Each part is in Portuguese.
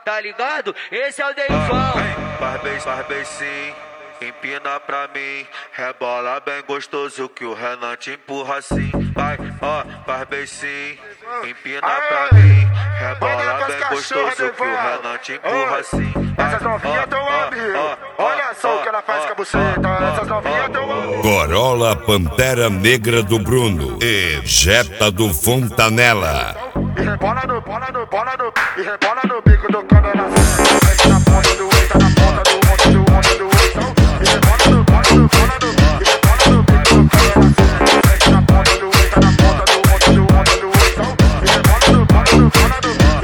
tá ligado? Esse é o Deivão. Faz bem sim, empina pra mim, rebola bem gostoso que o Renan te empurra assim. Vai, ó, faz bem sim, empina pra mim, rebola bem gostoso que o Renan te empurra assim. Essas novinhas tão amigo, olha só o que ela faz com a buceta. Essas novinhas tão amigo. Gorola Pantera Negra do Bruno e Jetta do Fontanella. E rebola no bico do cano na frente, na ponta do oito, na ponta do oito, do oito, do oito. E rebola no bico do cano na frente, na ponta do oito, na ponta do oito, do oito, do oito. E rebola no bico do cano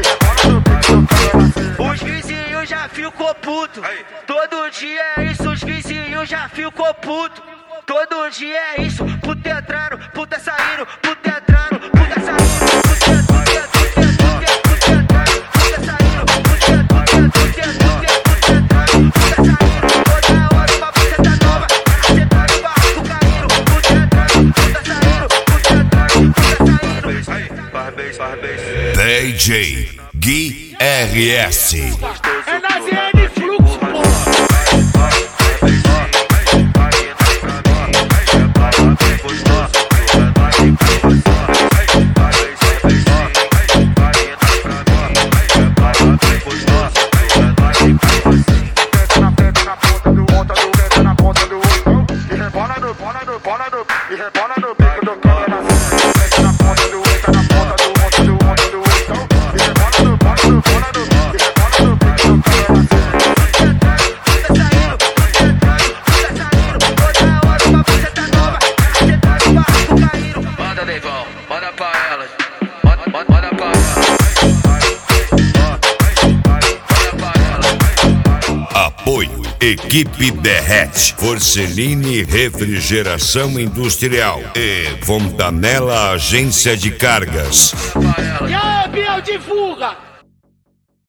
na frente. Os vizinhos já ficou puto. Todo dia é isso, os vizinhos já ficou puto. Todo dia é isso, puta entrando, puta saindo, puta entrando, puta saindo. DJ Gui RS. É na ZN Fluxo, porra. E rebola no bico do cano na frente, na ponta do oito, na ponta do oito, do oito, do oito. E rebola no bico do cano na frente. Manda, Deivão, manda pra elas. Manda pra elas. Apoio Equipe Derrete, Forceline Refrigeração Industrial e Fontanella Agência de Cargas. E aí, Biel, divulga!